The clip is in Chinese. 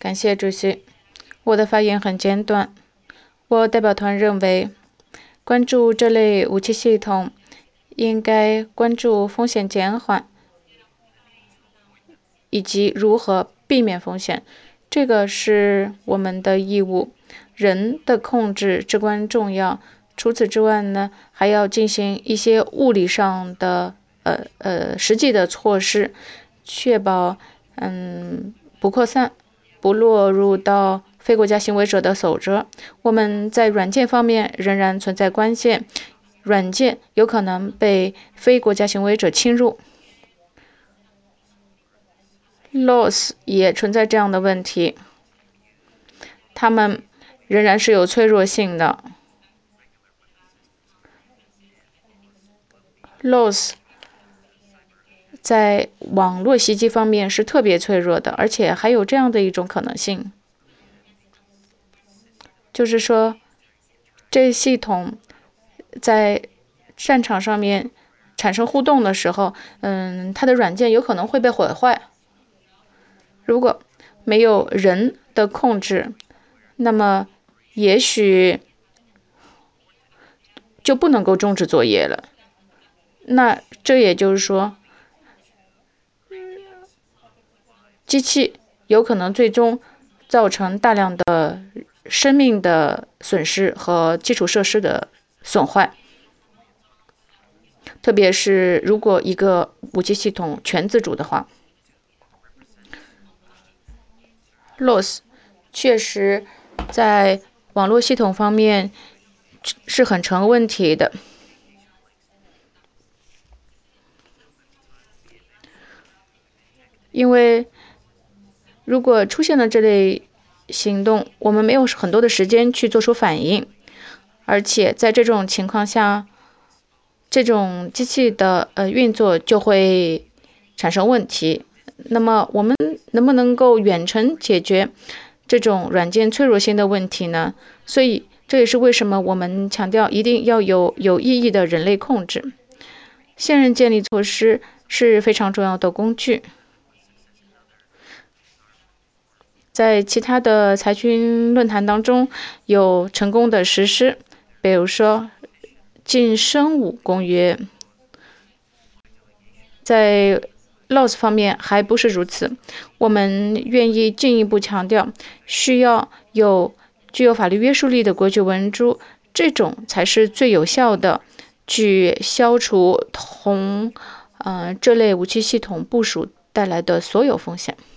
感谢主席。我的发言很简短。我代表团认为，关注这类武器系统，应该关注风险减缓以及如何避免风险。这个是我们的义务。人的控制至关重要。除此之外呢，还要进行一些物理上的实际的措施，确保不扩散，不落入到非国家行为者的手中。我们在软件方面仍然存在关键，软件有可能被非国家行为者侵入。Laws 也存在这样的问题，它们仍然是有脆弱性的。Laws 在网络袭击方面是特别脆弱的，而且还有这样的一种可能性，就是说，这系统在战场上面产生互动的时候，它的软件有可能会被毁坏。如果没有人的控制，那么也许就不能够终止作业了。那这也就是说，机器有可能最终造成大量的生命的损失和基础设施的损坏。特别是如果一个武器系统全自主的话。Laws 确实在网络系统方面是很成问题的。因为如果出现了这类行动，我们没有很多的时间去做出反应，而且在这种情况下，这种机器的运作就会产生问题。那么我们能不能够远程解决这种软件脆弱性的问题呢？所以这也是为什么我们强调一定要有意义的人类控制。信任建立措施是非常重要的工具。在其他的裁军论坛当中有成功的实施，比如说禁生物公约。在 Laws 方面还不是如此，我们愿意进一步强调，需要有具有法律约束力的国际文书，这种才是最有效的去消除这类武器系统部署带来的所有风险。